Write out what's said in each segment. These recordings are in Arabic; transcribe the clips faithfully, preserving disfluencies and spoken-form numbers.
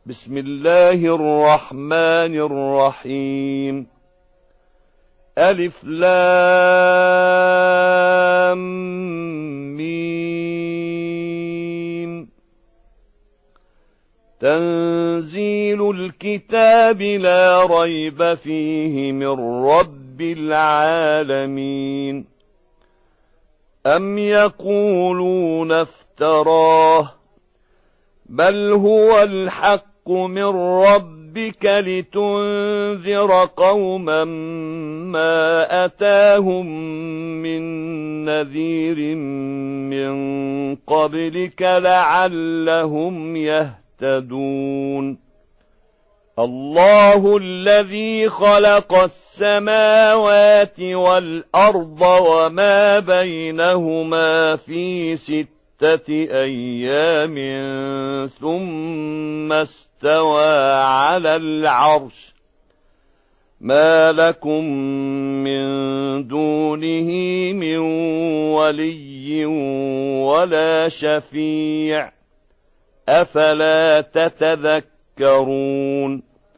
بسم الله الرحمن الرحيم. ألف لام ميم. تنزيل الكتاب لا ريب فيه من رب العالمين. أم يقولون افتراه بل هو الحق من ربك لتنذر قوما ما أتاهم من نذير من قبلك لعلهم يهتدون. الله الذي خلق السماوات والأرض وما بينهما في ستة أيام ثم استوى على العرش ما لكم من دونه من ولي ولا شفيع أفلا تتذكرون.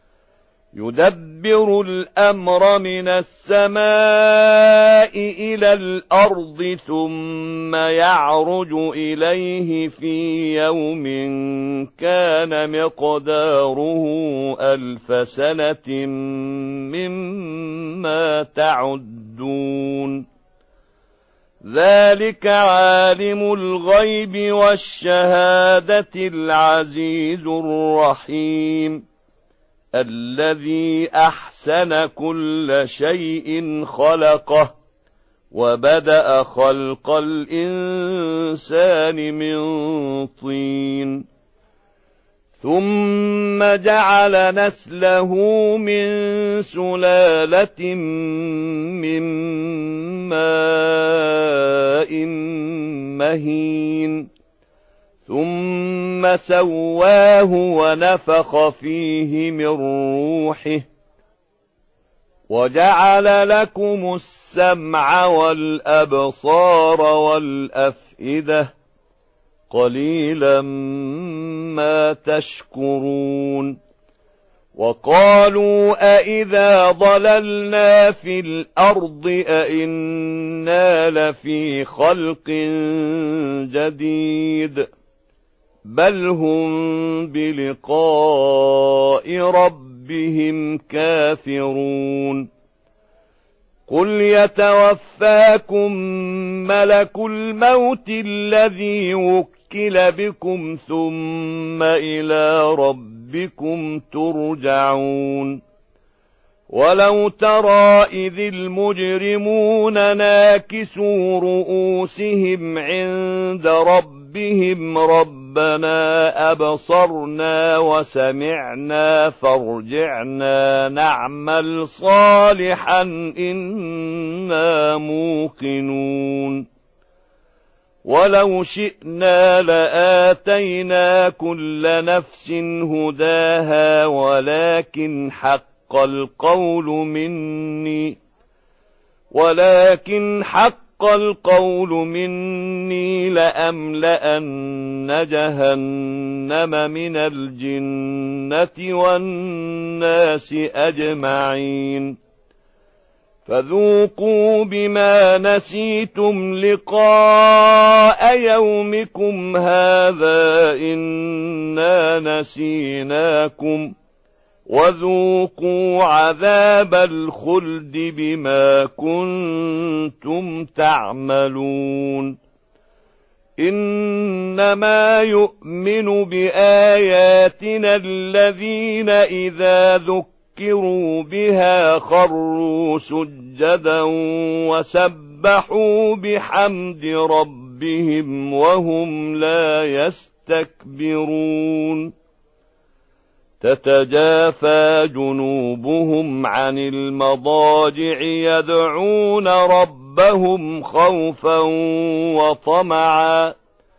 يدبر الأمر من السماء إلى الأرض ثم يعرج إليه في يوم كان مقداره ألف سنة مما تعدون. ذلك عالم الغيب والشهادة العزيز الرحيم الذي أحسن كل شيء خلقه وبدأ خلق الإنسان من طين ثم جعل نسله من سلالة من ماء مهين ثم سواه ونفخ فيه من روحه وجعل لكم السمع والأبصار والأفئدة قليلا ما تشكرون. وقالوا أئذا ضللنا في الأرض أئنا لفي خلق جديد بل هم بلقاء ربهم كافرون. قل يتوفاكم ملك الموت الذي وكل بكم ثم إلى ربكم ترجعون. ولو ترى إذ المجرمون ناكسوا رؤوسهم عند ربهم ربنا أبصرنا وسمعنا فارجعنا نعمل صالحا إنا موقنون. ولو شئنا لآتينا كل نفس هداها ولكن حق القول مني ولكن حق القول مني لأملأن جهنم من الجنة والناس أجمعين. فذوقوا بما نسيتم لقاء يومكم هذا إنا نسيناكم وذوقوا عذاب الخلد بما كنتم تعملون. إنما يؤمن بآياتنا الذين إذا ذكروا بها خروا سجدا وسبحوا بحمد ربهم وهم لا يستكبرون. تتجافى جنوبهم عن المضاجع يدعون ربهم خوفا وطمعا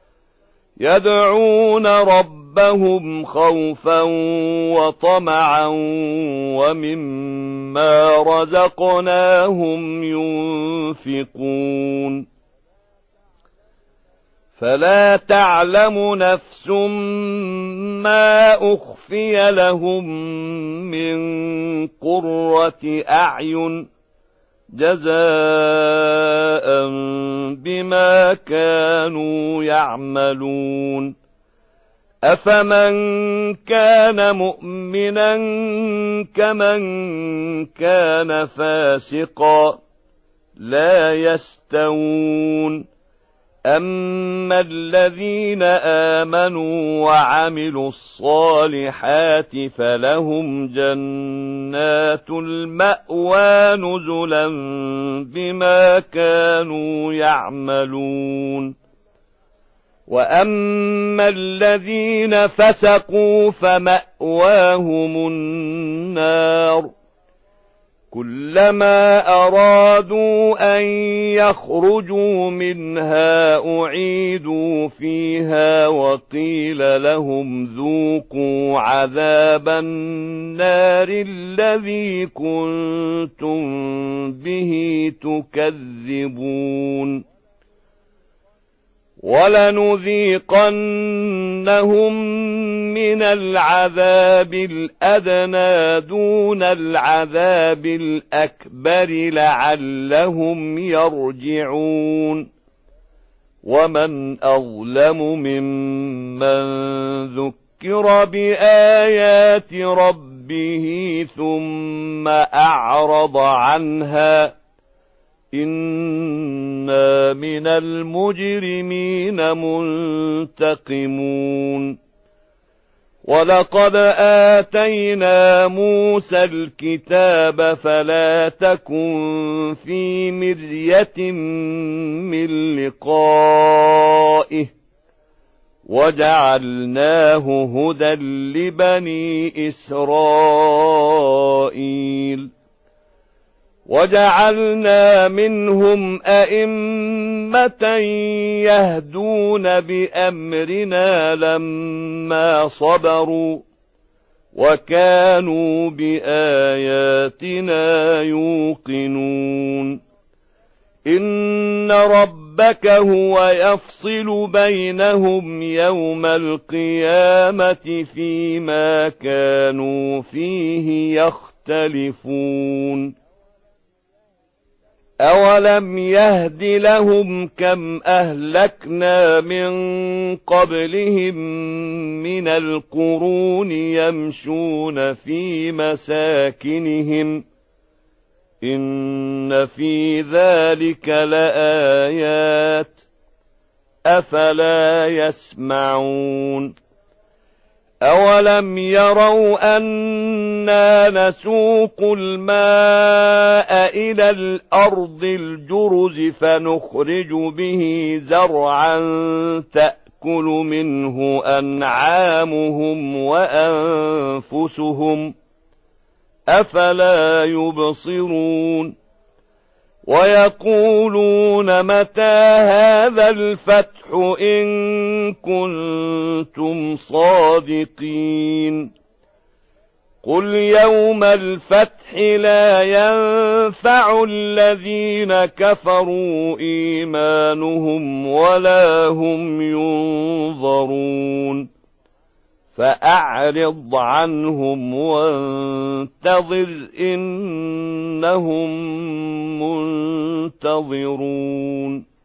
يدعون ربهم خوفا وطمعا ومما رزقناهم ينفقون. فلا تعلم نفس ما أخفي لهم من قرة أعين جزاء بما كانوا يعملون أفمن كان مؤمنا كمن كان فاسقا لا يستوون أما الذين آمنوا وعملوا الصالحات فلهم جنات المأوى نزلا بما كانوا يعملون وأما الذين فسقوا فمأواهم النار كلما أرادوا أن يخرجوا منها أعيدوا فيها وقيل لهم ذوقوا عذاب النار الذي كنتم به تكذبون ولنذيقنهم من العذاب الأدنى دون العذاب الأكبر لعلهم يرجعون ومن أظلم ممن ذكر بآيات ربه ثم أعرض عنها إنا من المجرمين منتقمون ولقد آتينا موسى الكتاب فلا تكن في مرية من لقائه وجعلناه هدى لبني إسرائيل وجعلنا منهم أئمة يهدون بأمرنا لما صبروا وكانوا بآياتنا يوقنون إن ربك هو يفصل بينهم يوم القيامة فيما كانوا فيه يختلفون أولم يهد لهم كم أهلكنا من قبلهم من القرون يمشون في مساكنهم إن في ذلك لآيات أفلا يسمعون أولم يروا أنا نسوق الماء إلى الأرض الجرز فنخرج به زرعا تأكل منه أنعامهم وأنفسهم أفلا يبصرون ويقولون متى هذا الفتح إن كنتم صادقين قل يوم الفتح لا ينفع الذين كفروا إيمانهم ولا هم ينظرون فأعرض عنهم وانتظر إنهم منتظرون